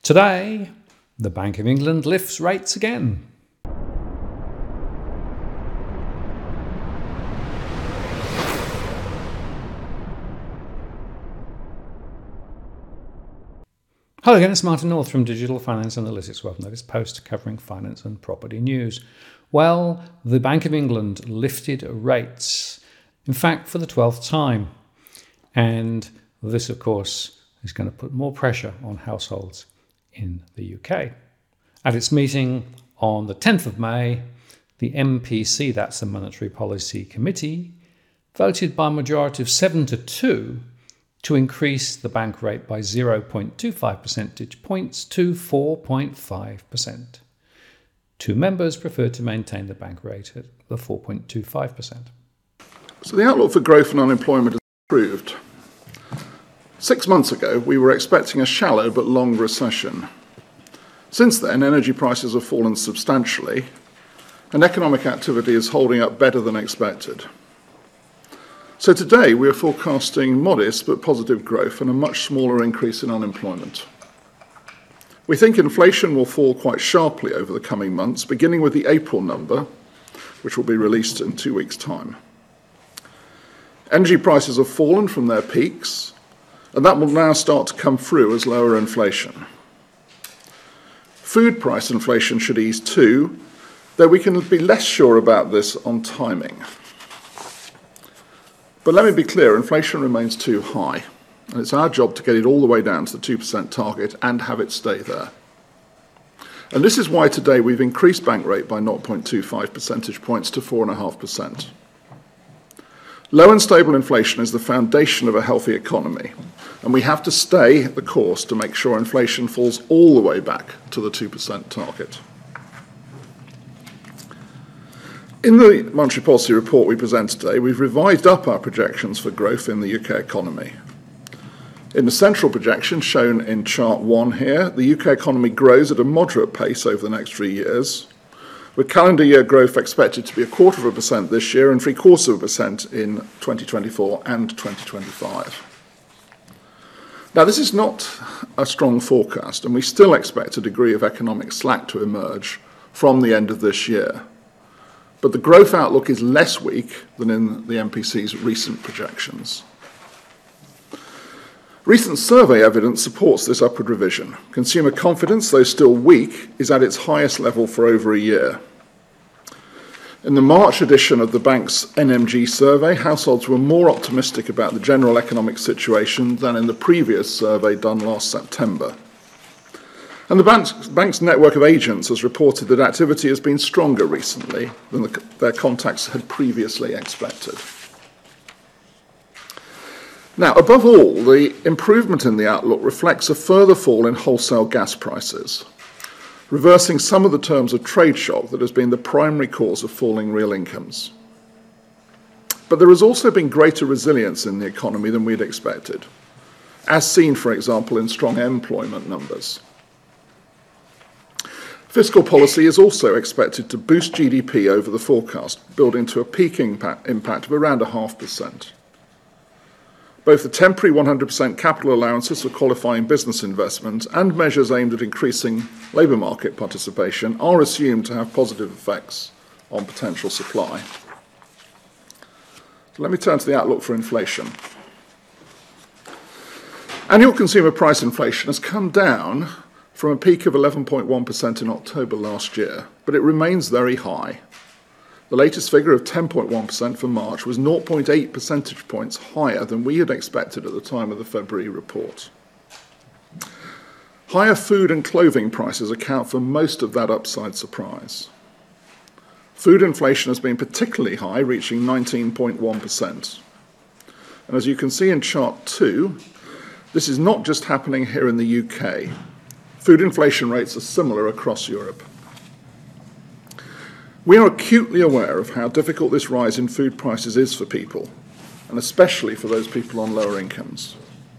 Today, the Bank of England lifts rates again. Hello again, it's Martin North from Digital Finance Analytics. Welcome to this post covering finance and property news. Well, the Bank of England lifted rates, in fact, for the 12th time. And this, of course, is going to put more pressure on households in the UK. At its meeting on the 10th of May, the MPC, that's the Monetary Policy Committee, voted by a majority of 7-2 to increase the bank rate by 0.25 percentage points to 4.5%. Two members preferred to maintain the bank rate at the 4.25%. So the outlook for growth and unemployment has improved. 6 months ago, we were expecting a shallow but long recession. Since then, energy prices have fallen substantially, and economic activity is holding up better than expected. So today, we are forecasting modest but positive growth and a much smaller increase in unemployment. We think inflation will fall quite sharply over the coming months, beginning with the April number, which will be released in 2 weeks' time. Energy prices have fallen from their peaks, and that will now start to come through as lower inflation. Food price inflation should ease too, though we can be less sure about this on timing. But let me be clear, inflation remains too high, and it's our job to get it all the way down to the 2% target and have it stay there. And this is why today we've increased bank rate by 0.25 percentage points to 4.5%. Low and stable inflation is the foundation of a healthy economy, and we have to stay the course to make sure inflation falls all the way back to the 2% target. In the Monetary Policy Report we present today, we've revised up our projections for growth in the UK economy. In the central projection shown in Chart 1 here, the UK economy grows at a moderate pace over the next 3 years, with calendar year growth expected to be 0.25% this year and 0.75% in 2024 and 2025. Now, this is not a strong forecast, and we still expect a degree of economic slack to emerge from the end of this year. But the growth outlook is less weak than in the MPC's recent projections. Recent survey evidence supports this upward revision. Consumer confidence, though still weak, is at its highest level for over a year. In the March edition of the bank's NMG survey, households were more optimistic about the general economic situation than in the previous survey done last September. And the bank's network of agents has reported that activity has been stronger recently than their contacts had previously expected. Now, above all, the improvement in the outlook reflects a further fall in wholesale gas prices, reversing some of the terms of trade shock that has been the primary cause of falling real incomes. But there has also been greater resilience in the economy than we'd expected, as seen, for example, in strong employment numbers. Fiscal policy is also expected to boost GDP over the forecast, building to a peak impact of around 0.5%. Both the temporary 100% capital allowances for qualifying business investment and measures aimed at increasing labour market participation are assumed to have positive effects on potential supply. So let me turn to the outlook for inflation. Annual consumer price inflation has come down from a peak of 11.1% in October last year, but it remains very high. The latest figure of 10.1% for March was 0.8 percentage points higher than we had expected at the time of the February report. Higher food and clothing prices account for most of that upside surprise. Food inflation has been particularly high, reaching 19.1%. And as you can see in Chart 2, this is not just happening here in the UK. Food inflation rates are similar across Europe. We are acutely aware of how difficult this rise in food prices is for people, and especially for those people on lower incomes.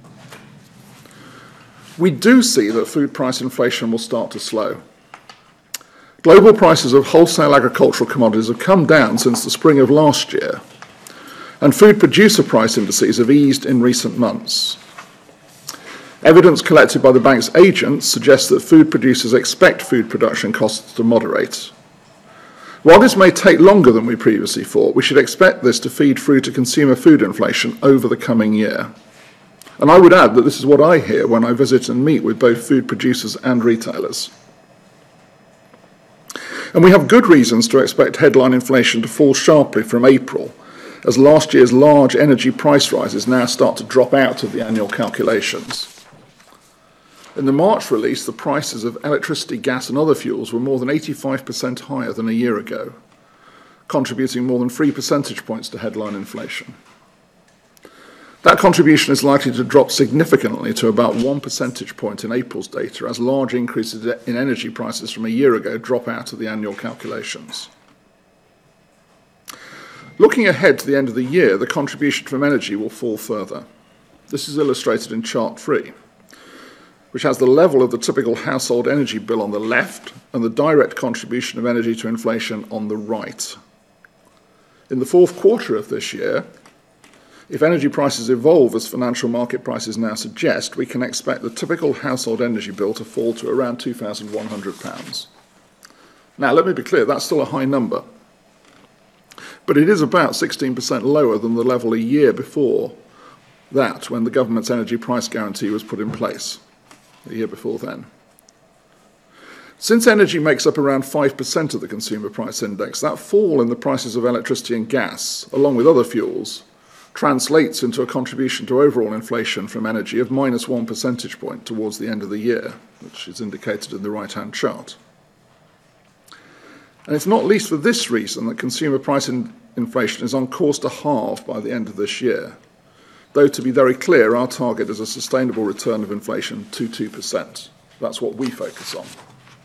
We do see that food price inflation will start to slow. Global prices of wholesale agricultural commodities have come down since the spring of last year, and food producer price indices have eased in recent months. Evidence collected by the bank's agents suggests that food producers expect food production costs to moderate. While this may take longer than we previously thought, we should expect this to feed through to consumer food inflation over the coming year. And I would add that this is what I hear when I visit and meet with both food producers and retailers. And we have good reasons to expect headline inflation to fall sharply from April, as last year's large energy price rises now start to drop out of the annual calculations. In the March release, the prices of electricity, gas and other fuels were more than 85% higher than a year ago, contributing more than 3 percentage points to headline inflation. That contribution is likely to drop significantly to about 1 percentage point in April's data, as large increases in energy prices from a year ago drop out of the annual calculations. Looking ahead to the end of the year, the contribution from energy will fall further. This is illustrated in Chart 3, which has the level of the typical household energy bill on the left and the direct contribution of energy to inflation on the right. In the fourth quarter of this year, if energy prices evolve as financial market prices now suggest, we can expect the typical household energy bill to fall to around £2,100. Now, let me be clear, that's still a high number, but it is about 16% lower than the level a year before that, when the government's energy price guarantee was put in place, the year before then. Since energy makes up around 5% of the consumer price index, that fall in the prices of electricity and gas, along with other fuels, translates into a contribution to overall inflation from energy of minus 1 percentage point towards the end of the year, which is indicated in the right-hand chart. And it's not least for this reason that consumer price inflation is on course to halve by the end of this year, though to be very clear, our target is a sustainable return of inflation to 2%. That's what we focus on.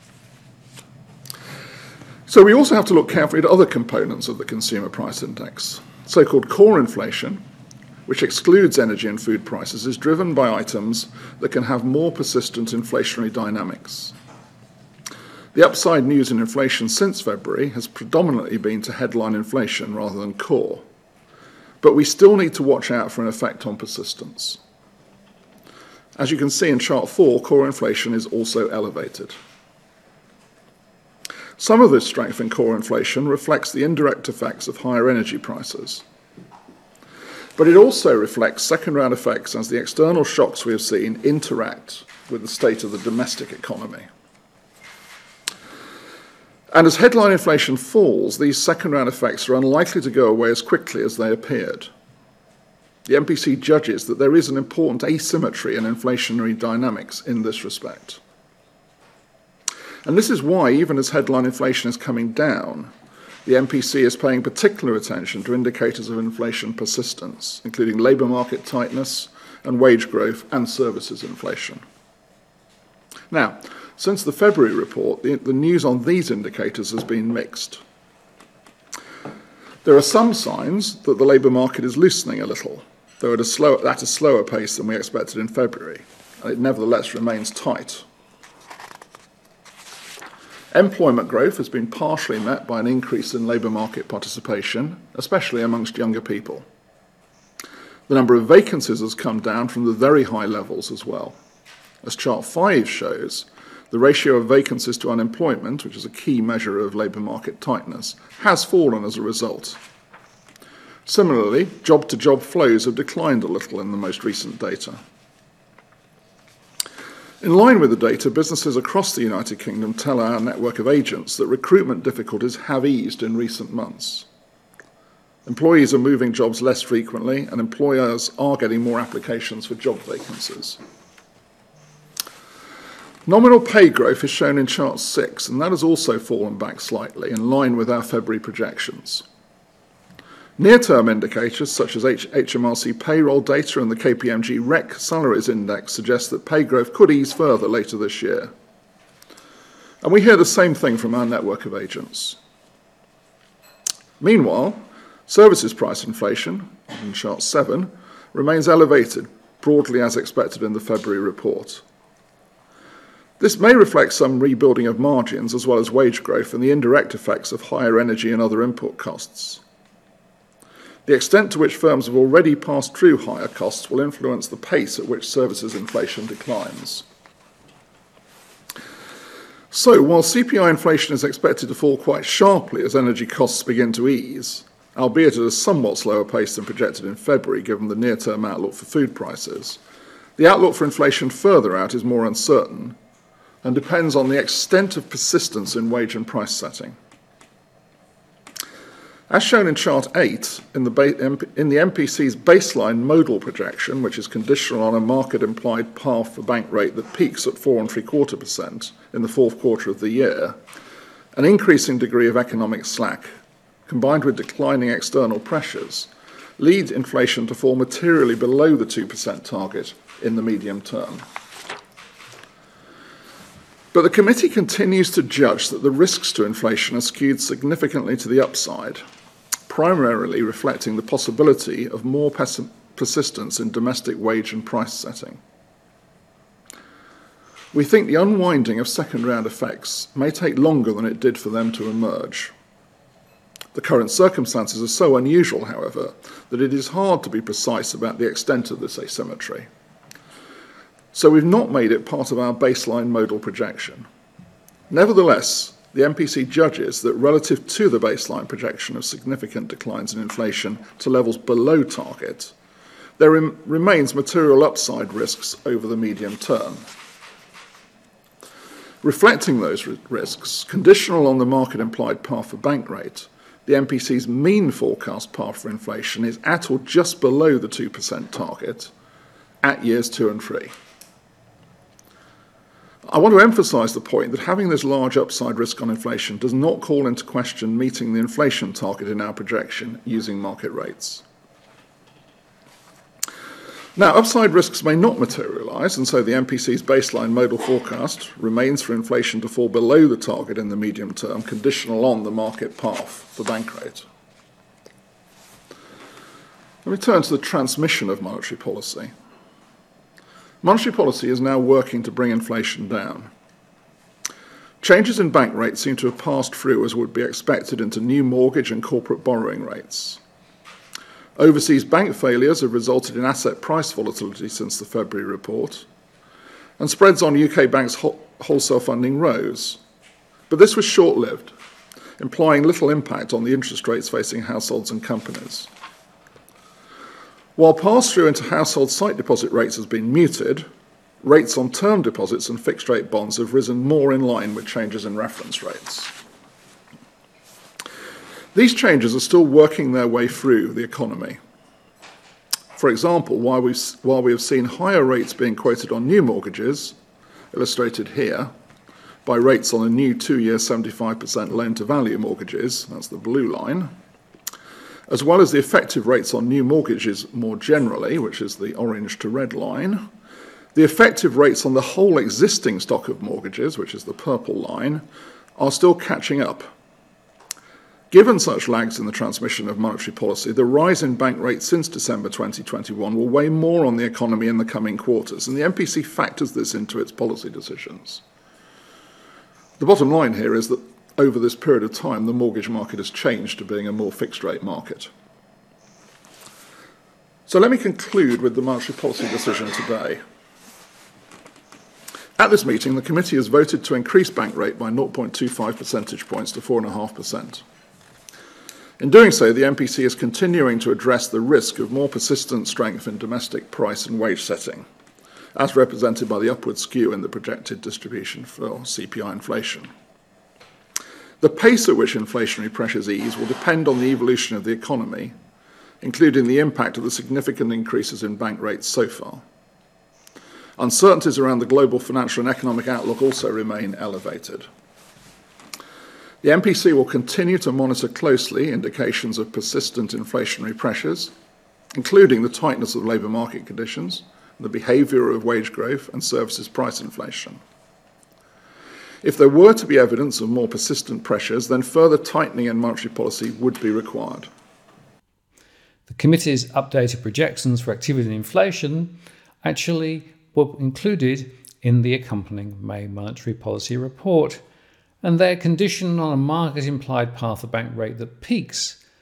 So we also have to look carefully at other components of the consumer price index. So-called core inflation, which excludes energy and food prices, is driven by items that can have more persistent inflationary dynamics. The upside news in inflation since February has predominantly been to headline inflation rather than core, but we still need to watch out for an effect on persistence. As you can see in Chart 4, core inflation is also elevated. Some of this strength in core inflation reflects the indirect effects of higher energy prices. But it also reflects second-round effects as the external shocks we have seen interact with the state of the domestic economy. And as headline inflation falls, these second-round effects are unlikely to go away as quickly as they appeared. The MPC judges that there is an important asymmetry in inflationary dynamics in this respect. And this is why, even as headline inflation is coming down, the MPC is paying particular attention to indicators of inflation persistence, including labour market tightness and wage growth and services inflation. Now, since the February report, the news on these indicators has been mixed. There are some signs that the labour market is loosening a little, though at a slower pace than we expected in February, and it nevertheless remains tight. Employment growth has been partially met by an increase in labour market participation, especially amongst younger people. The number of vacancies has come down from the very high levels as well. As Chart 5 shows, the ratio of vacancies to unemployment, which is a key measure of labour market tightness, has fallen as a result. Similarly, job-to-job flows have declined a little in the most recent data. In line with the data, businesses across the United Kingdom tell our network of agents that recruitment difficulties have eased in recent months. Employees are moving jobs less frequently, and employers are getting more applications for job vacancies. Nominal pay growth is shown in Chart 6, and that has also fallen back slightly, in line with our February projections. Near-term indicators such as HMRC payroll data and the KPMG REC salaries index suggest that pay growth could ease further later this year. And we hear the same thing from our network of agents. Meanwhile, services price inflation, in Chart 7, remains elevated, broadly as expected in the February report. This may reflect some rebuilding of margins as well as wage growth and the indirect effects of higher energy and other input costs. The extent to which firms have already passed through higher costs will influence the pace at which services inflation declines. So, while CPI inflation is expected to fall quite sharply as energy costs begin to ease, albeit at a somewhat slower pace than projected in February given the near-term outlook for food prices, the outlook for inflation further out is more uncertain and depends on the extent of persistence in wage and price setting. As shown in Chart 8, in the MPC's baseline modal projection, which is conditional on a market-implied path for bank rate that peaks at 4.75% in the fourth quarter of the year, an increasing degree of economic slack, combined with declining external pressures, lead inflation to fall materially below the 2% target in the medium term. But the committee continues to judge that the risks to inflation are skewed significantly to the upside, primarily reflecting the possibility of more persistence in domestic wage and price setting. We think the unwinding of second-round effects may take longer than it did for them to emerge. The current circumstances are so unusual, however, that it is hard to be precise about the extent of this asymmetry. So we've not made it part of our baseline modal projection. Nevertheless, the MPC judges that relative to the baseline projection of significant declines in inflation to levels below target, there remains material upside risks over the medium term. Reflecting those risks, conditional on the market-implied path for bank rate, the MPC's mean forecast path for inflation is at or just below the 2% target at years 2 and 3. I want to emphasise the point that having this large upside risk on inflation does not call into question meeting the inflation target in our projection using market rates. Now, upside risks may not materialise, and so the MPC's baseline modal forecast remains for inflation to fall below the target in the medium term, conditional on the market path for bank rate. Let me turn to the transmission of monetary policy. Monetary policy is now working to bring inflation down. Changes in bank rates seem to have passed through, as would be expected, into new mortgage and corporate borrowing rates. Overseas bank failures have resulted in asset price volatility since the February report, and spreads on UK banks' wholesale funding rose. But this was short-lived, implying little impact on the interest rates facing households and companies. While pass-through into household sight deposit rates has been muted, rates on term deposits and fixed-rate bonds have risen more in line with changes in reference rates. These changes are still working their way through the economy. For example, while we have seen higher rates being quoted on new mortgages, illustrated here, by rates on the new 2-year 75% loan-to-value mortgages, that's the blue line, as well as the effective rates on new mortgages more generally, which is the orange to red line, the effective rates on the whole existing stock of mortgages, which is the purple line, are still catching up. Given such lags in the transmission of monetary policy, the rise in bank rates since December 2021 will weigh more on the economy in the coming quarters, and the MPC factors this into its policy decisions. The bottom line here is that over this period of time, the mortgage market has changed to being a more fixed-rate market. So let me conclude with the monetary policy decision today. At this meeting, the committee has voted to increase bank rate by 0.25 percentage points to 4.5%. In doing so, the MPC is continuing to address the risk of more persistent strength in domestic price and wage setting, as represented by the upward skew in the projected distribution for CPI inflation. The pace at which inflationary pressures ease will depend on the evolution of the economy, including the impact of the significant increases in bank rates so far. Uncertainties around the global financial and economic outlook also remain elevated. The MPC will continue to monitor closely indications of persistent inflationary pressures, including the tightness of labour market conditions, the behaviour of wage growth and services price inflation. If there were to be evidence of more persistent pressures, then further tightening in monetary policy would be required. The committee's updated projections for activity and inflation actually were included in the accompanying May monetary policy report, and they're conditioned on a market-implied path of bank rate that peaks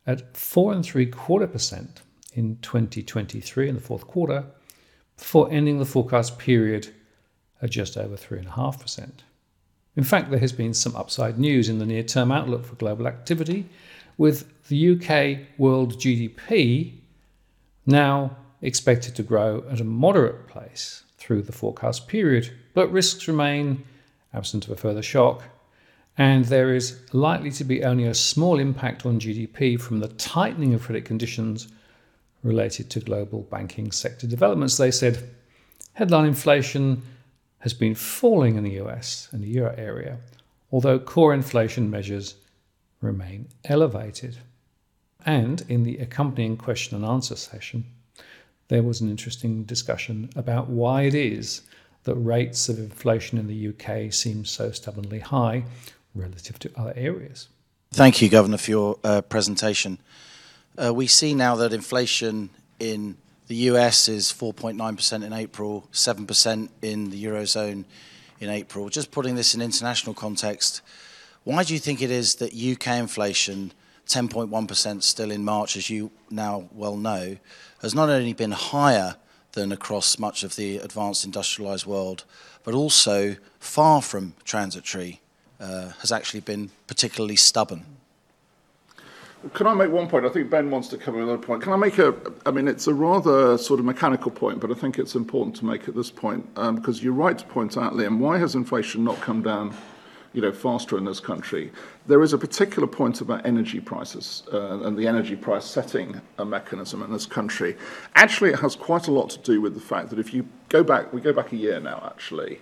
at 4.75% in 2023 in the fourth quarter, before ending the forecast period at just over 3.5%. In fact, there has been some upside news in the near-term outlook for global activity, with the UK world GDP now expected to grow at a moderate pace through the forecast period, but risks remain, absent of a further shock, and there is likely to be only a small impact on GDP from the tightening of credit conditions related to global banking sector developments. They said headline inflation has been falling in the US and the euro area, although core inflation measures remain elevated. And in the accompanying question and answer session, there was an interesting discussion about why it is that rates of inflation in the UK seem so stubbornly high relative to other areas. Thank you, Governor, for your presentation. We see now that inflation in the US is 4.9% in April, 7% in the Eurozone in April. Just putting this in international context, why do you think it is that UK inflation, 10.1% still in March, as you now well know, has not only been higher than across much of the advanced industrialized world, but also far from transitory, has actually been particularly stubborn? Can I make one point? I think Ben wants to come in with another point. Can I make it's a rather sort of mechanical point, but I think it's important to make at this point, because you're right to point out, Liam, why has inflation not come down faster in this country? There is a particular point about energy prices and the energy price setting mechanism in this country. Actually, it has quite a lot to do with the fact that if you go back, we go back a year now, actually,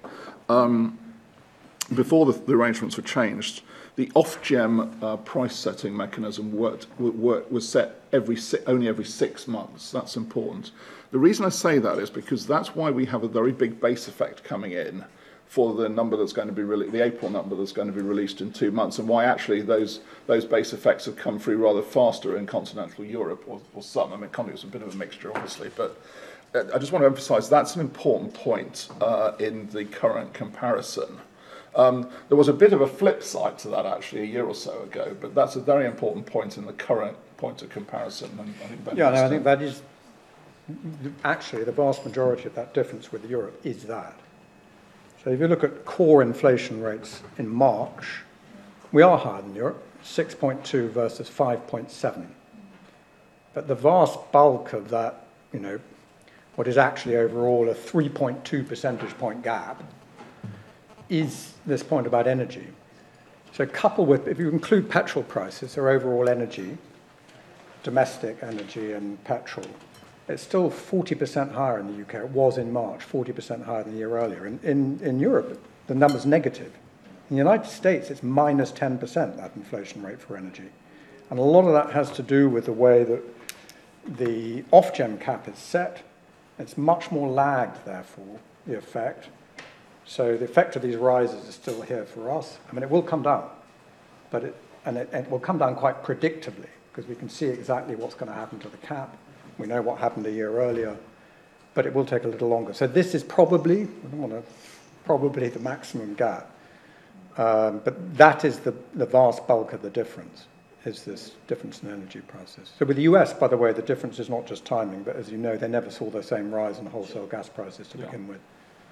before the arrangements were changed, the Ofgem price setting mechanism was set only every 6 months. That's important. The reason I say that is because that's why we have a very big base effect coming in for the number that's going to be the April number that's going to be released in 2 months, and why actually those base effects have come through rather faster in continental Europe, or some. I mean, economy was a bit of a mixture, obviously, but I just want to emphasise that's an important point in the current comparison. There was a bit of a flip side to that actually a year or so ago, but that's a very important point in the current point of comparison. And I think that is actually the vast majority of that difference with Europe is that. So if you look at core inflation rates in March, we are higher than Europe, 6.2 versus 5.7. But the vast bulk of that, what is actually overall a 3.2 percentage point gap, is this point about energy. So coupled with, if you include petrol prices or overall energy, domestic energy and petrol, it's still 40% higher in the UK. It was in March, 40% higher than the year earlier. In Europe, the number's negative. In the United States, it's minus 10%, that inflation rate for energy. And a lot of that has to do with the way that the Ofgem cap is set. It's much more lagged, therefore, the effect. So the effect of these rises is still here for us. I mean, it will come down, but it will come down quite predictably, because we can see exactly what's going to happen to the cap. We know what happened a year earlier, but it will take a little longer. So this is probably the maximum gap. But that is the vast bulk of the difference, is this difference in energy prices. So with the US, by the way, the difference is not just timing, but as you know, they never saw the same rise in wholesale gas prices to begin with.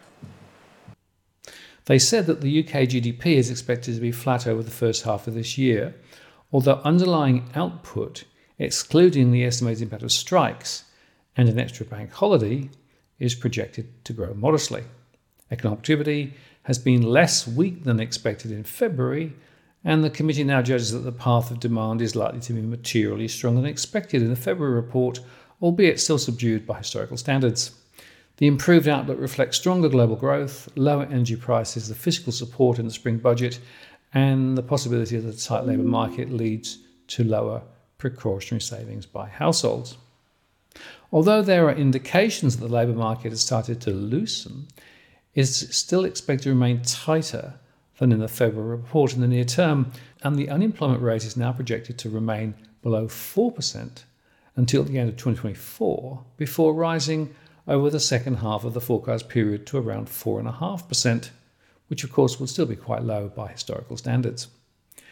They said that the UK GDP is expected to be flat over the first half of this year, although underlying output, excluding the estimated impact of strikes and an extra bank holiday, is projected to grow modestly. Economic activity has been less weak than expected in February, and the committee now judges that the path of demand is likely to be materially stronger than expected in the February report, albeit still subdued by historical standards. The improved outlook reflects stronger global growth, lower energy prices, the fiscal support in the spring budget, and the possibility that the tight labour market leads to lower precautionary savings by households. Although there are indications that the labour market has started to loosen, it is still expected to remain tighter than in the February report in the near term, and the unemployment rate is now projected to remain below 4% until the end of 2024, before rising over the second half of the forecast period to around 4.5%, which of course will still be quite low by historical standards.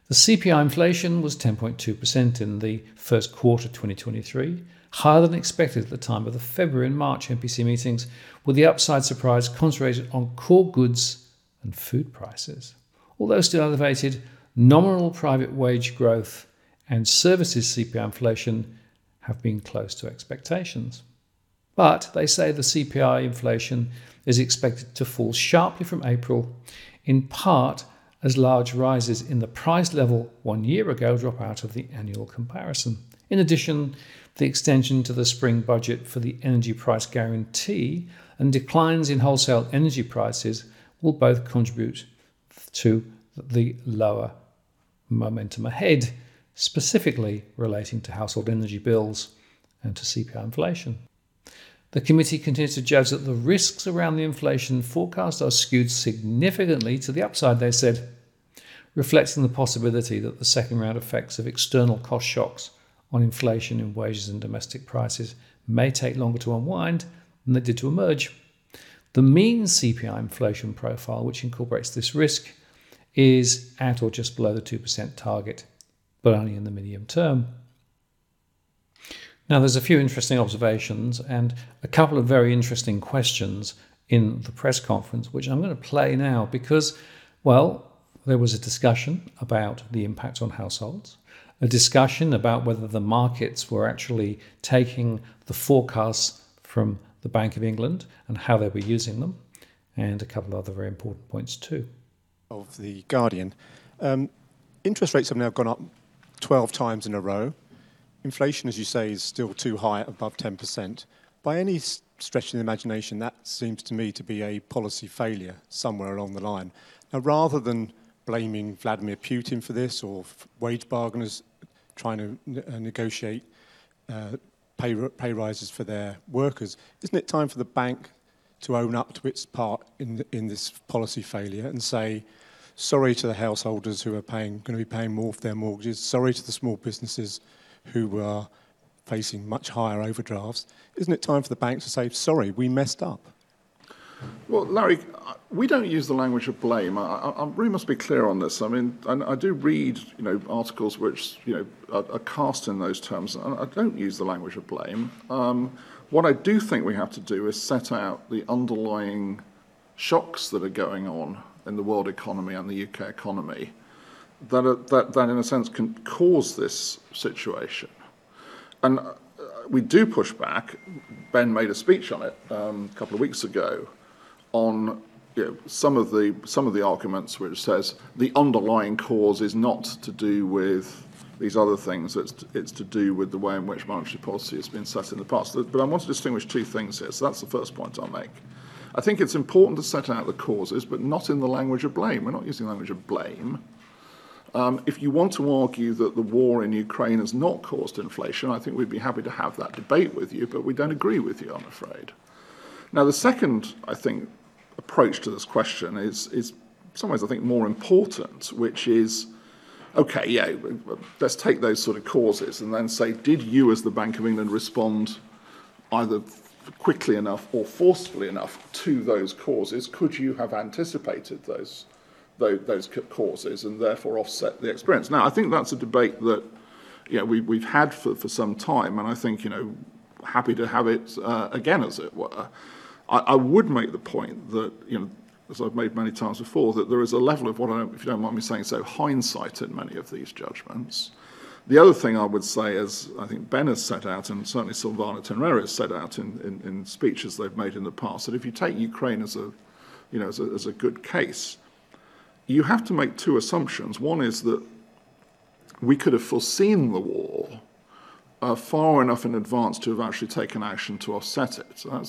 The CPI inflation was 10.2% in the first quarter 2023, higher than expected at the time of the February and March MPC meetings, with the upside surprise concentrated on core goods and food prices. Although still elevated, nominal private wage growth and services CPI inflation have been close to expectations. But they say the CPI inflation is expected to fall sharply from April, in part as large rises in the price level 1 year ago drop out of the annual comparison. In addition, the extension to the spring budget for the energy price guarantee and declines in wholesale energy prices will both contribute to the lower momentum ahead, specifically relating to household energy bills and to CPI inflation. The committee continues to judge that the risks around the inflation forecast are skewed significantly to the upside, they said, reflecting the possibility that the second round effects of external cost shocks on inflation in wages and domestic prices may take longer to unwind than they did to emerge. The mean CPI inflation profile, which incorporates this risk, is at or just below the 2% target, but only in the medium term. Now, there's a few interesting observations and a couple of very interesting questions in the press conference, which I'm going to play now because, well, there was a discussion about the impact on households, a discussion about whether the markets were actually taking the forecasts from the Bank of England and how they were using them, and a couple of other very important points too. Of The Guardian. Interest rates have now gone up 12 times in a row. Inflation, as you say, is still too high, above 10%. By any stretch of the imagination, that seems to me to be a policy failure somewhere along the line. Now, rather than blaming Vladimir Putin for this or wage bargainers trying to negotiate pay rises for their workers, isn't it time for the bank to own up to its part in this policy failure and say, sorry to the householders who are going to be paying more for their mortgages, sorry to the small businesses who are facing much higher overdrafts. Isn't it time for the bank to say, sorry, we messed up? Well, Larry, we don't use the language of blame. I really must be clear on this. I mean, I do read, articles which, are cast in those terms, and I don't use the language of blame. What I do think we have to do is set out the underlying shocks that are going on in the world economy and the UK economy that in a sense can cause this situation. And we do push back. Ben made a speech on it a couple of weeks ago on some of the arguments which says the underlying cause is not to do with these other things, it's to do with the way in which monetary policy has been set in the past. But I want to distinguish two things here, so that's the first point I'll make. I think it's important to set out the causes, but not in the language of blame. We're not using the language of blame. If you want to argue that the war in Ukraine has not caused inflation, I think we'd be happy to have that debate with you, but we don't agree with you, I'm afraid. Now, the second, I think, approach to this question is in some ways, I think, more important, which is, okay, let's take those sort of causes and then say, did you as the Bank of England respond either quickly enough or forcefully enough to those causes? Could you have anticipated those causes and therefore offset the experience? Now, I think that's a debate that we've had for some time, and I think happy to have it again, as it were. I would make the point that as I've made many times before, that there is a level of if you don't mind me saying so, hindsight in many of these judgments. The other thing I would say, as I think Ben has set out, and certainly Silvana Tenera has set out in speeches they've made in the past, that if you take Ukraine as a good case, you have to make two assumptions. One is that we could have foreseen the war far enough in advance to have actually taken action to offset it. So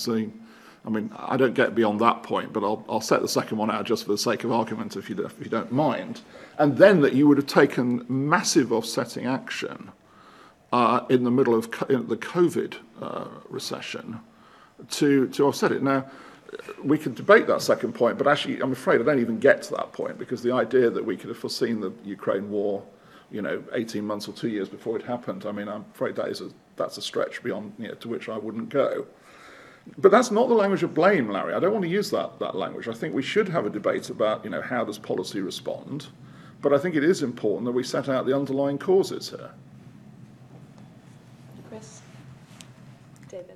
I don't get beyond that point, but I'll set the second one out just for the sake of argument, if you don't mind. And then that you would have taken massive offsetting action in the middle of the COVID recession to offset it. Now, we could debate that second point, but actually, I'm afraid I don't even get to that point, because the idea that we could have foreseen the Ukraine war, 18 months or 2 years before it happened, I'm afraid that's a stretch beyond to which I wouldn't go. But that's not the language of blame, Larry. I don't want to use that language. I think we should have a debate about how does policy respond. But I think it is important that we set out the underlying causes here. Chris? David?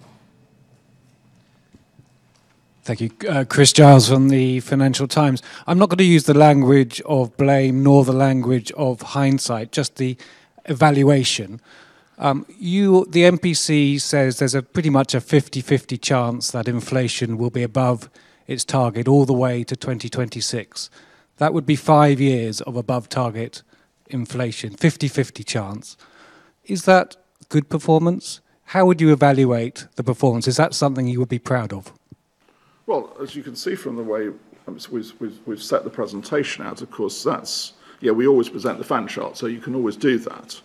Thank you. Chris Giles from the Financial Times. I'm not going to use the language of blame nor the language of hindsight, just the evaluation. The MPC says there's pretty much a 50-50 chance that inflation will be above its target all the way to 2026. That would be 5 years of above target inflation, 50-50 chance. Is that good performance? How would you evaluate the performance? Is that something you would be proud of? Well, as you can see from the way we've set the presentation out, of course, we always present the fan chart, so you can always do that.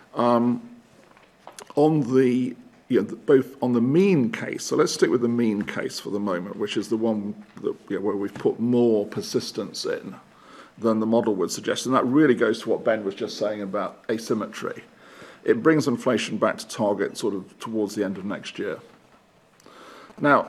Both on the mean case, so let's stick with the mean case for the moment, which is the one that, where we've put more persistence in than the model would suggest, and that really goes to what Ben was just saying about asymmetry. It brings inflation back to target sort of towards the end of next year. Now,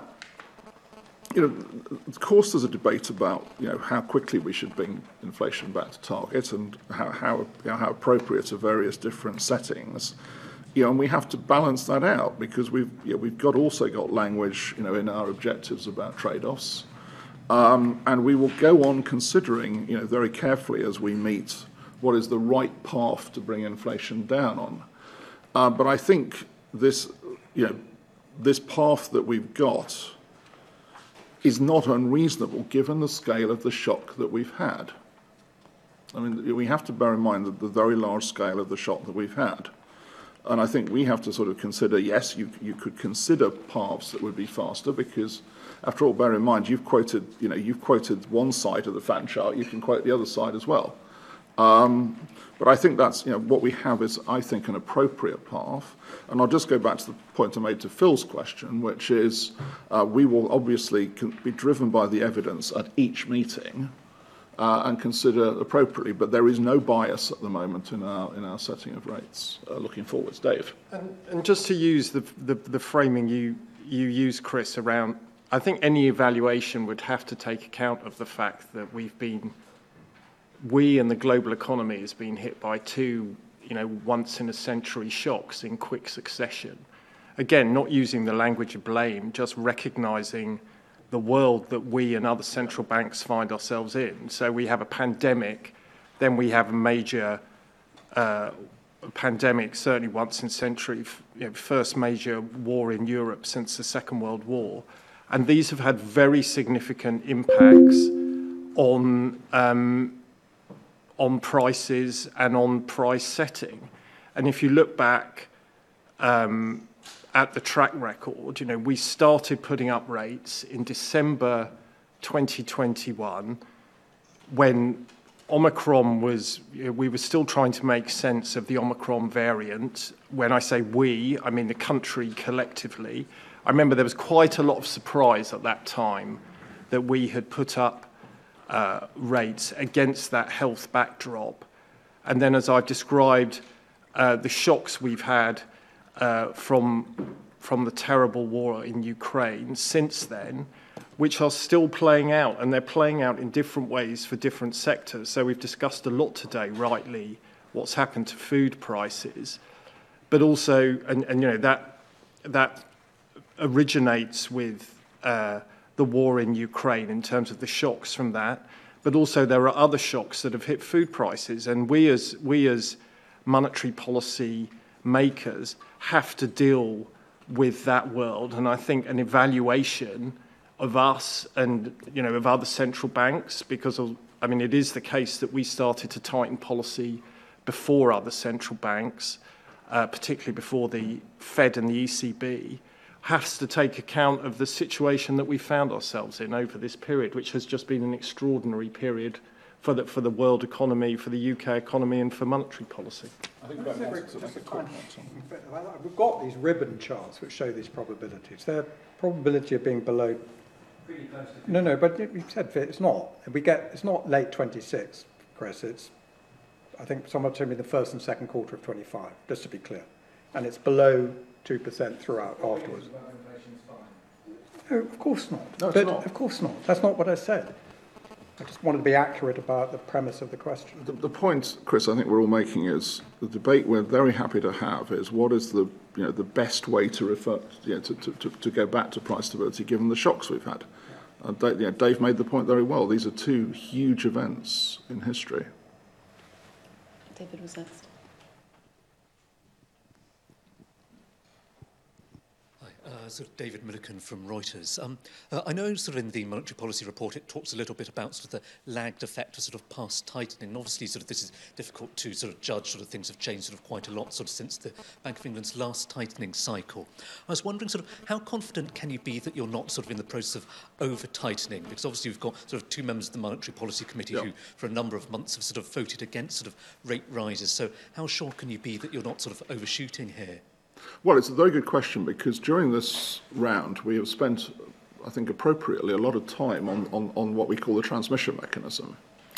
of course, there's a debate about how quickly we should bring inflation back to target and how appropriate are various different settings. And we have to balance that out because we've also got language in our objectives about trade-offs, and we will go on considering very carefully as we meet what is the right path to bring inflation down on. But I think this path that we've got is not unreasonable given the scale of the shock that we've had. I mean, we have to bear in mind the very large scale of the shock that we've had. And I think we have to sort of consider, yes, you could consider paths that would be faster because, after all, bear in mind, you've quoted one side of the fan chart, you can quote the other side as well. But I think that's, what we have is, I think, an appropriate path. And I'll just go back to the point I made to Phil's question, which is we will obviously be driven by the evidence at each meeting and consider appropriately. But there is no bias at the moment in our setting of rates looking forwards. Dave? And just to use the framing you use, Chris, around, I think any evaluation would have to take account of the fact that we and the global economy has been hit by two, once-in-a-century shocks in quick succession. Again, not using the language of blame, just recognising the world that we and other central banks find ourselves in. So we have a pandemic, then we have a major pandemic, certainly once in a century, first major war in Europe since the Second World War. And these have had very significant impacts on prices and on price setting. And if you look back at the track record, we started putting up rates in December 2021 when Omicron was, we were still trying to make sense of the Omicron variant. When I say we, I mean the country collectively. I remember there was quite a lot of surprise at that time that we had put up rates against that health backdrop. And then, as I've described, the shocks we've had from the terrible war in Ukraine since then, which are still playing out, and they're playing out in different ways for different sectors. So we've discussed a lot today, rightly, what's happened to food prices, but also, that originates with the war in Ukraine in terms of the shocks from that, but also there are other shocks that have hit food prices, and we as monetary policy makers have to deal with that world. And I think an evaluation of us and of other central banks, because it is the case that we started to tighten policy before other central banks, particularly before the Fed and the ECB, has to take account of the situation that we found ourselves in over this period, which has just been an extraordinary period for the world economy, for the UK economy, and for monetary policy. I think Ben wants to make a comment. We've got these ribbon charts which show these probabilities. Their probability of being below. No, but you said it's not. It's not late 26, Chris. It's, I think someone told me the first and second quarter of 25, just to be clear. And it's below 2% throughout afterwards. No, of course not. No, it's not. Of course not. That's not what I said. I just wanted to be accurate about the premise of the question. The point, Chris, I think we're all making is the debate we're very happy to have is what is the the best way to refer to go back to price stability given the shocks we've had. Dave made the point very well. These are two huge events in history. David was next. Sort of David Milliken from Reuters. I know sort of in the monetary policy report it talks a little bit about sort of the lagged effect of sort of past tightening. And obviously sort of this is difficult to sort of judge. Sort of things have changed sort of quite a lot sort of since the Bank of England's last tightening cycle. I was wondering sort of how confident can you be that you're not sort of in the process of over-tightening? Because obviously we've got sort of two members of the Monetary Policy Committee who for a number of months have sort of voted against sort of rate rises. So how sure can you be that you're not sort of overshooting here? Well, it's a very good question because during this round we have spent, I think appropriately, a lot of time on what we call the transmission mechanism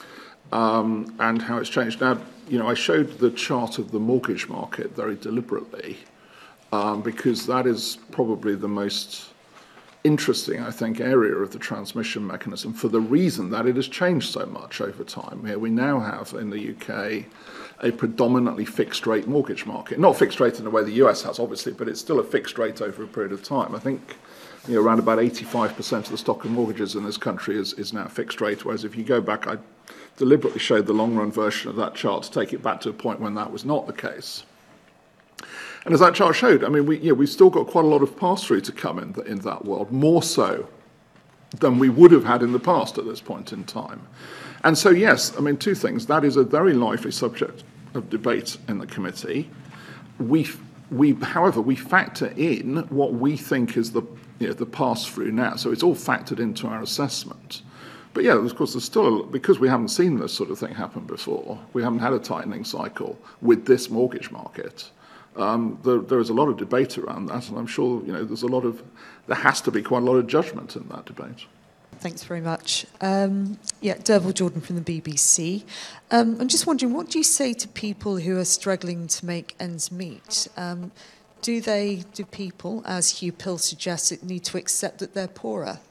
and how it's changed. Now, I showed the chart of the mortgage market very deliberately because that is probably the most interesting, I think, area of the transmission mechanism for the reason that it has changed so much over time. Here we now have in the UK a predominantly fixed rate mortgage market. Not fixed rate in the way the US has, obviously, but it's still a fixed rate over a period of time. I think around about 85% of the stock of mortgages in this country is now fixed rate, whereas if you go back, I deliberately showed the long run version of that chart to take it back to a point when that was not the case. And as that chart showed, I mean, we've still got quite a lot of pass-through to come in that world, more so than we would have had in the past at this point in time. And so, yes, I mean, two things. That is a very lively subject of debate in the committee. However, we factor in what we think is the pass-through now. So it's all factored into our assessment. But yeah, of course, there's still, because we haven't seen this sort of thing happen before, we haven't had a tightening cycle with this mortgage market. There is a lot of debate around that, and I'm sure there has to be quite a lot of judgment in that debate. Thanks very much. Derval Jordan from the BBC. I'm just wondering, what do you say to people who are struggling to make ends meet? Do people, as Hugh Pill suggests, need to accept that they're poorer?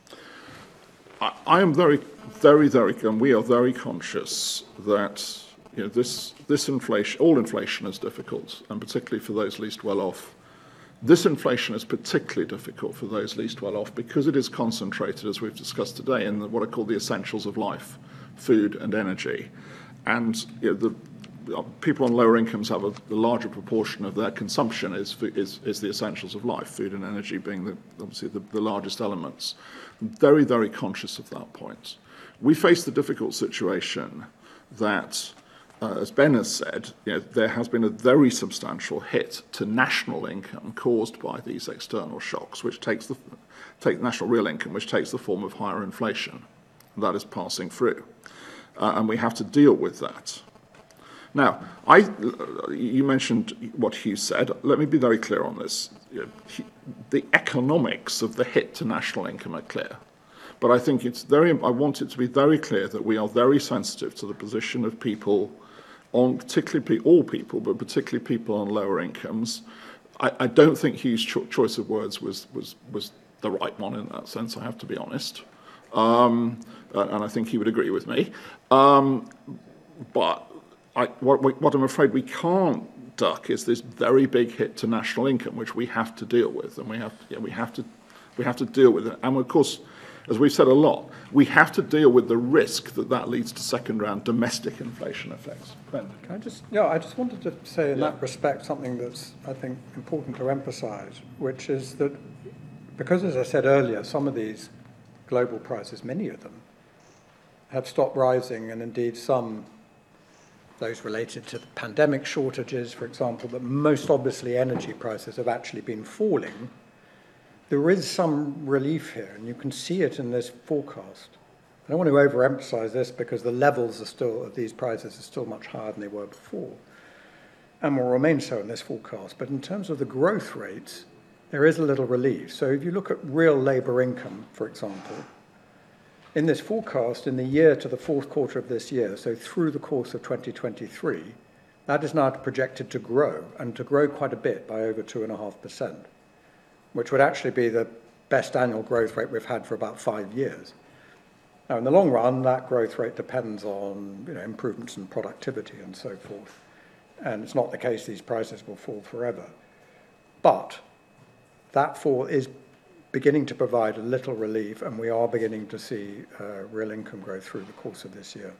I am very, very, very, and we are very conscious that this inflation, all inflation is difficult, and particularly for those least well off. This inflation is particularly difficult for those least well off because it is concentrated, as we've discussed today, in what are called the essentials of life, food and energy. And the people on lower incomes have a larger proportion of their consumption is the essentials of life, food and energy being obviously the largest elements. I'm very, very conscious of that point. We face the difficult situation that as Ben has said, there has been a very substantial hit to national income caused by these external shocks, which take national real income, which takes the form of higher inflation. That is passing through, and we have to deal with that. Now, you mentioned what Hugh said. Let me be very clear on this. The economics of the hit to national income are clear. But I think I want it to be very clear that we are very sensitive to the position of people particularly all people, but particularly people on lower incomes. I don't think Hugh's choice of words was the right one in that sense, I have to be honest. And I think he would agree with me. But what I'm afraid we can't duck is this very big hit to national income, which we have to deal with, and we have to deal with it. And of course, as we've said a lot, we have to deal with the risk that leads to second-round domestic inflation effects. Ben? I just wanted to say in that respect something that's, I think, important to emphasise, which is that because, as I said earlier, some of these global prices, many of them, have stopped rising, and indeed some, those related to the pandemic shortages, for example, but most obviously energy prices have actually been falling. There is some relief here, and you can see it in this forecast. I don't want to overemphasize this because the levels of these prices are still much higher than they were before, and will remain so in this forecast. But in terms of the growth rates, there is a little relief. So if you look at real labour income, for example, in this forecast, in the year to the fourth quarter of this year, so through the course of 2023, that is now projected to grow, and to grow quite a bit by over 2.5%. Which would actually be the best annual growth rate we've had for about 5 years. Now, in the long run, that growth rate depends on improvements in productivity and so forth. And it's not the case these prices will fall forever. But that fall is beginning to provide a little relief, and we are beginning to see real income growth through the course of this year.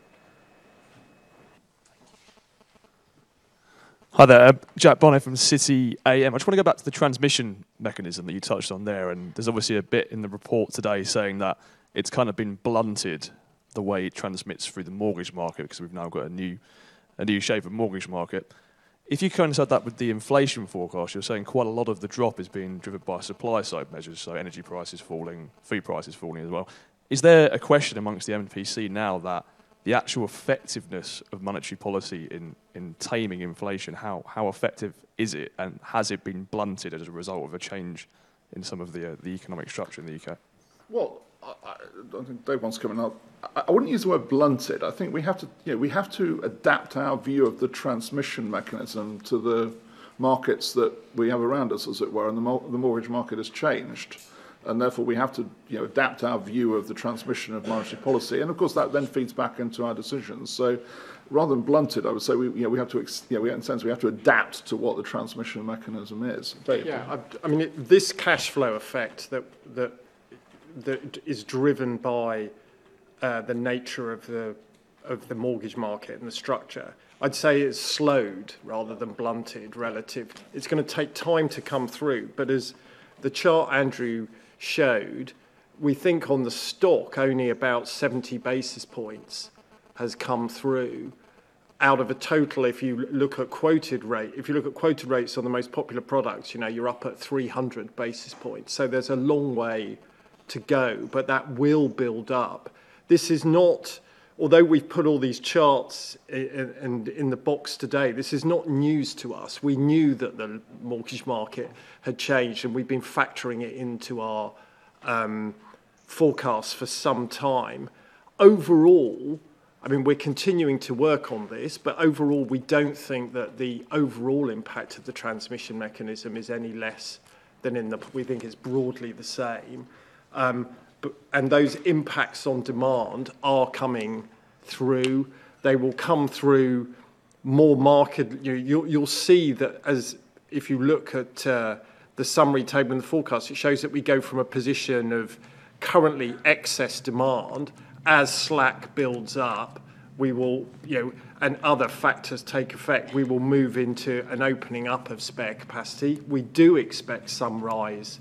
Hi there, Jack Bonnet from City AM. I just want to go back to the transmission mechanism that you touched on there, and there's obviously a bit in the report today saying that it's kind of been blunted the way it transmits through the mortgage market because we've now got a new shape of mortgage market. If you coincide that with the inflation forecast, you're saying quite a lot of the drop is being driven by supply side measures, so energy prices falling, food prices falling as well. Is there a question amongst the MPC now that the actual effectiveness of monetary policy in taming inflation, how effective is it, and has it been blunted as a result of a change in some of the economic structure in the UK? Well, I don't think Dave wants to come in. I wouldn't use the word blunted. I think we have to adapt our view of the transmission mechanism to the markets that we have around us, as it were, and the mortgage market has changed. And therefore, we have to adapt our view of the transmission of monetary policy, and of course that then feeds back into our decisions. So, rather than blunted, I would say we have to in a sense we have to adapt to what the transmission mechanism is. Dave? Yeah, I mean this cash flow effect that is driven by the nature of the mortgage market and the structure. I'd say it's slowed rather than blunted relative. It's going to take time to come through, but as the chart Andrew showed, we think on the stock only about 70 basis points has come through out of a total. If you look at quoted rates on the most popular products, you're up at 300 basis points. So there's a long way to go, but that will build up. This is not, although we've put all these charts in the box today, this is not news to us. We knew that the mortgage market had changed, and we've been factoring it into our forecasts for some time. Overall, I mean, we're continuing to work on this, but overall, we don't think that the overall impact of the transmission mechanism is any less than we think it's broadly the same. And those impacts on demand are coming through. They will come through more market. You'll see that if you look at the summary table in the forecast, it shows that we go from a position of currently excess demand. As slack builds up, we will, and other factors take effect, we will move into an opening up of spare capacity. We do expect some rise,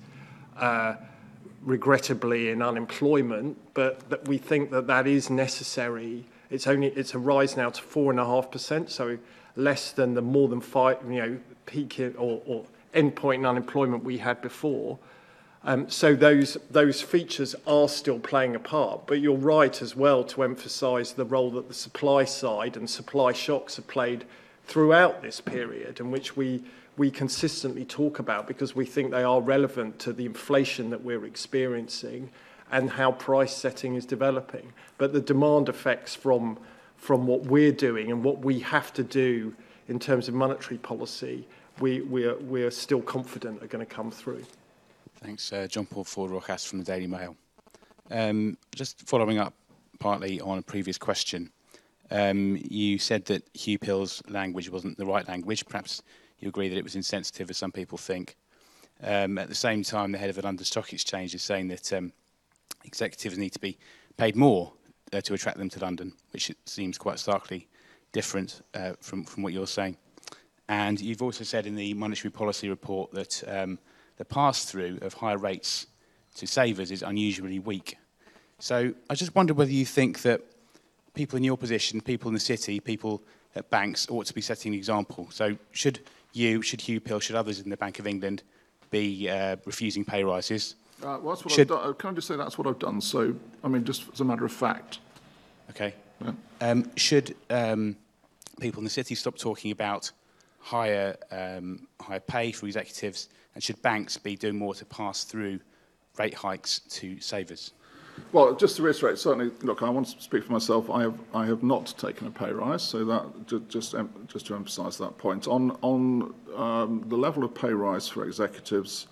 regrettably, in unemployment, but that we think that is necessary. It's a rise now to 4.5%, so less than the more than 5, peak or endpoint in unemployment we had before. So those features are still playing a part, but you're right as well to emphasise the role that the supply side and supply shocks have played throughout this period, in which we consistently talk about, because we think they are relevant to the inflation that we're experiencing and how price setting is developing. But the demand effects from what we're doing and what we have to do in terms of monetary policy, we are still confident are going to come through. Thanks, John Paul Ford-Rojas from the Daily Mail. Just following up partly on a previous question, you said that Hugh Pill's language wasn't the right language. Perhaps you agree that it was insensitive, as some people think. At the same time, the head of the London Stock Exchange is saying that executives need to be paid more to attract them to London, which it seems quite starkly different from what you're saying. And you've also said in the monetary policy report that the pass-through of higher rates to savers is unusually weak. So I just wonder whether you think that people in your position, people in the city, people at banks ought to be setting an example. So should Hugh Pill, should others in the Bank of England be refusing pay rises? Well, that's what I've done. Can I just say that's what I've done? So, I mean, just as a matter of fact. Okay. Yeah. Should people in the city stop talking about higher pay for executives, and should banks be doing more to pass through rate hikes to savers? Well, just to reiterate, certainly, look, I want to speak for myself. I have not taken a pay rise, so that just to emphasise that point. On the level of pay rise for executives,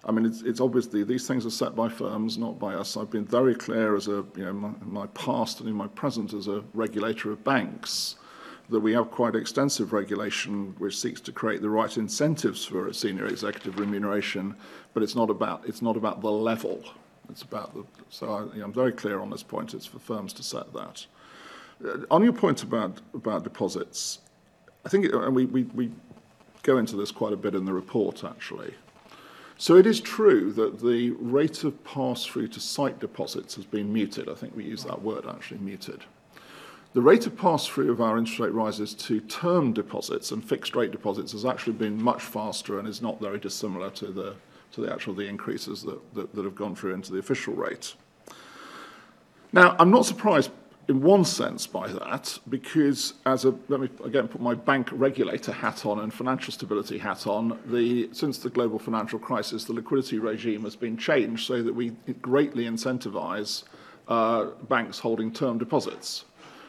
I mean, it's obviously these things are set by firms, not by us. I've been very clear as my past and in my present as a regulator of banks that we have quite extensive regulation which seeks to create the right incentives for a senior executive remuneration, but it's not about the level. It's about I'm very clear on this point. It's for firms to set that. On your point about deposits, I think, and we go into this quite a bit in the report actually. So it is true that the rate of pass-through to sight deposits has been muted. I think we use that word actually, muted. The rate of pass-through of our interest rate rises to term deposits and fixed-rate deposits has actually been much faster and is not very dissimilar to the increases that have gone through into the official rate. Now, I'm not surprised in one sense by that, because let me again put my bank regulator hat on and financial stability hat on, since the global financial crisis, the liquidity regime has been changed so that we greatly incentivize banks holding term deposits.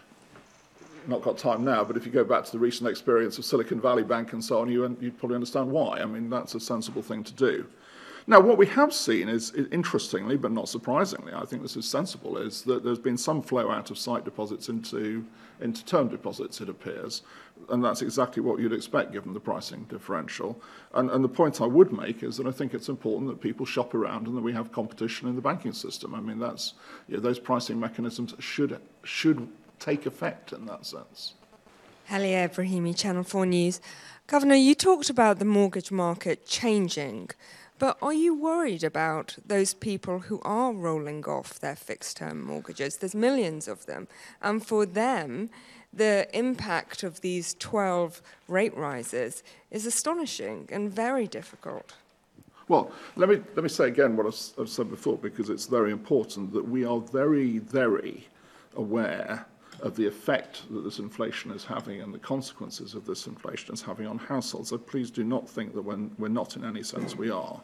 Not got time now, but if you go back to the recent experience of Silicon Valley Bank and so on, you'd probably understand why. I mean, that's a sensible thing to do. Now, what we have seen is, interestingly, but not surprisingly, I think this is sensible, is that there's been some flow out of sight deposits into term deposits, it appears, and that's exactly what you'd expect given the pricing differential. And the point I would make is that I think it's important that people shop around and that we have competition in the banking system. I mean, those pricing mechanisms should take effect in that sense. Halia Ibrahimi, Channel 4 News. Governor, you talked about the mortgage market changing, but are you worried about those people who are rolling off their fixed-term mortgages? There's millions of them, and for them, the impact of these 12 rate rises is astonishing and very difficult. Well, let me say again what I've said before, because it's very important that we are very, very aware of the effect that this inflation is having and the consequences of this inflation is having on households. So please do not think that we're not in any sense we are.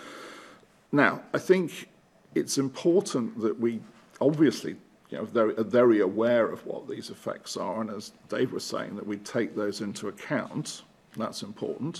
Now, I think it's important that we obviously are very aware of what these effects are, and as Dave was saying, that we take those into account. That's important.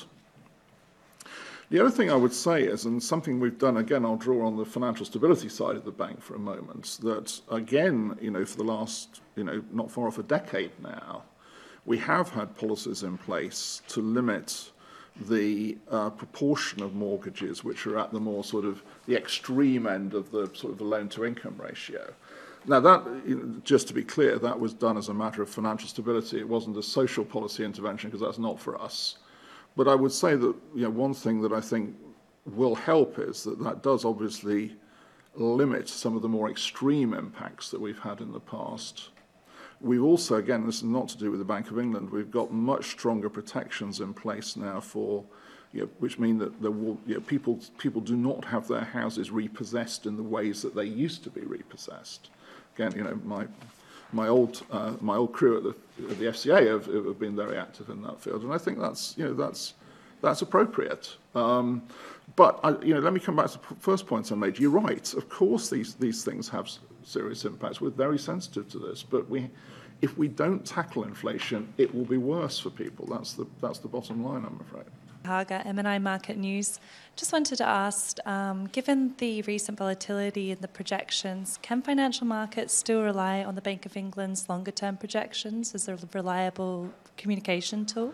The other thing I would say is, and something we've done, again, I'll draw on the financial stability side of the bank for a moment, that again, for the last, not far off a decade now, we have had policies in place to limit the proportion of mortgages which are at the more sort of the extreme end of the sort of the loan-to-income ratio. Now, that, just to be clear, that was done as a matter of financial stability. It wasn't a social policy intervention, because that's not for us. But I would say that one thing that I think will help is that does obviously limit some of the more extreme impacts that we've had in the past. We've also, again, this is not to do with the Bank of England, we've got much stronger protections in place now for, which mean that people do not have their houses repossessed in the ways that they used to be repossessed. Again, my old crew at the FCA have been very active in that field, and I think that's appropriate. But let me come back to the first point I made. You're right. Of course, these things have serious impacts. We're very sensitive to this, but if we don't tackle inflation, it will be worse for people. That's the bottom line, I'm afraid. Haga, M&I Market News. Just wanted to ask, given the recent volatility in the projections, can financial markets still rely on the Bank of England's longer-term projections as a reliable communication tool?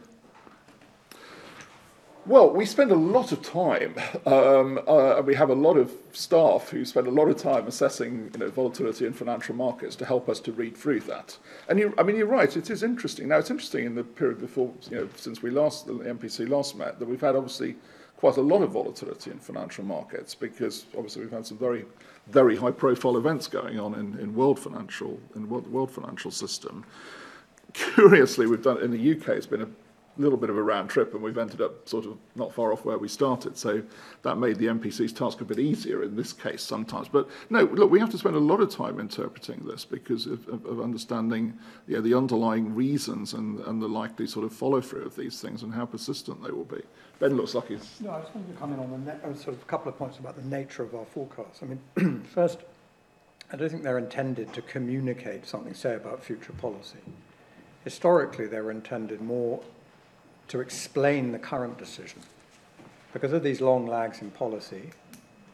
Well, we spend a lot of time. We have a lot of staff who spend a lot of time assessing, volatility in financial markets to help us to read through that. And you're right. It is interesting. Now, it's interesting in the period before, since the MPC last met, that we've had obviously quite a lot of volatility in financial markets, because obviously we've had some very, very high-profile events going on in world financial system. Curiously, we've done in the UK. It's been a little bit of a round trip, and we've ended up sort of not far off where we started. So that made the MPC's task a bit easier in this case sometimes. But no, look, we have to spend a lot of time interpreting this because of understanding the underlying reasons and the likely sort of follow-through of these things and how persistent they will be. Ben looks like he's... No, I just wanted to comment on sort of a couple of points about the nature of our forecasts. I mean, first, I don't think they're intended to communicate something, say, about future policy. Historically, they were intended more to explain the current decision. Because of these long lags in policy,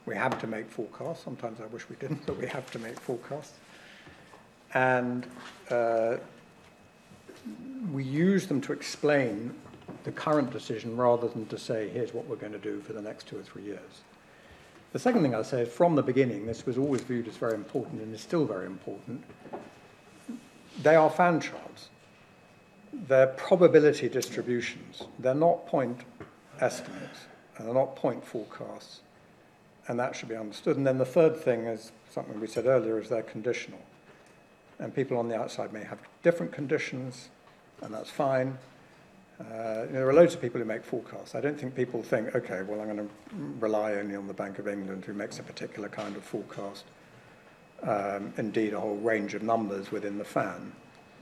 We have to make forecasts. Sometimes I wish we didn't, but we have to make forecasts. And we use them to explain the current decision rather than to say, here's what we're going to do for the next 2 or 3 years. The second thing I'll say is from the beginning, this was always viewed as very important and is still very important. They are fan charts. They're probability distributions. They're not point estimates, and they're not point forecasts. And that should be understood. And then the third thing is something we said earlier, is they're conditional. And people on the outside may have different conditions, and that's fine. There are loads of people who make forecasts. I don't think people think, okay, well, I'm going to rely only on the Bank of England who makes a particular kind of forecast. Indeed, a whole range of numbers within the fan.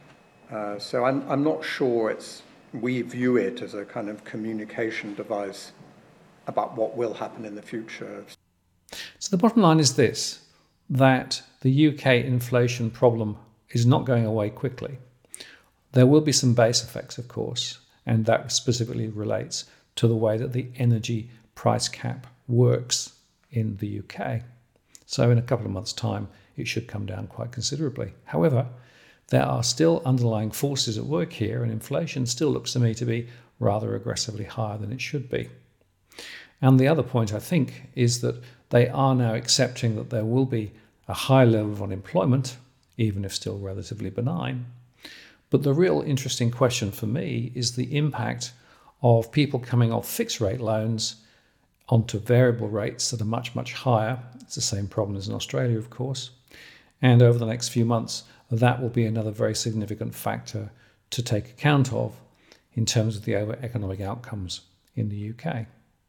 So I'm not sure we view it as a kind of communication device about what will happen in the future. So the bottom line is this, that the UK inflation problem is not going away quickly. There will be some base effects, of course, and that specifically relates to the way that the energy price cap works in the UK. So in a couple of months' time, it should come down quite considerably. However, there are still underlying forces at work here, and inflation still looks to me to be rather aggressively higher than it should be. And the other point, I think, is that they are now accepting that there will be a high level of unemployment, even if still relatively benign. But the real interesting question for me is the impact of people coming off fixed rate loans onto variable rates that are much, much higher. It's the same problem as in Australia, of course. And over the next few months, that will be another very significant factor to take account of in terms of the economic outcomes in the UK.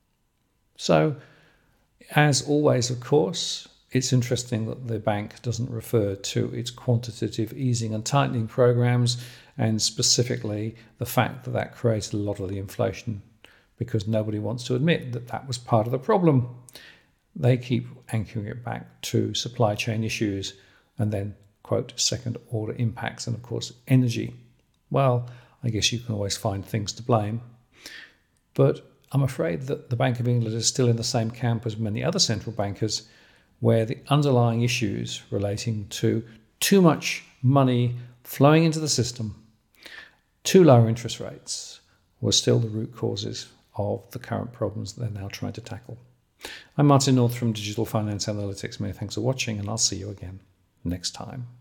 So, as always, of course, it's interesting that the bank doesn't refer to its quantitative easing and tightening programs, and specifically the fact that that created a lot of the inflation, because nobody wants to admit that that was part of the problem. They keep anchoring it back to supply chain issues and then, quote, second order impacts, and of course, energy. Well, I guess you can always find things to blame. But I'm afraid that the Bank of England is still in the same camp as many other central bankers, where the underlying issues relating to too much money flowing into the system, too low interest rates, were still the root causes of the current problems that they're now trying to tackle. I'm Martin North from Digital Finance Analytics. Many thanks for watching, and I'll see you again next time.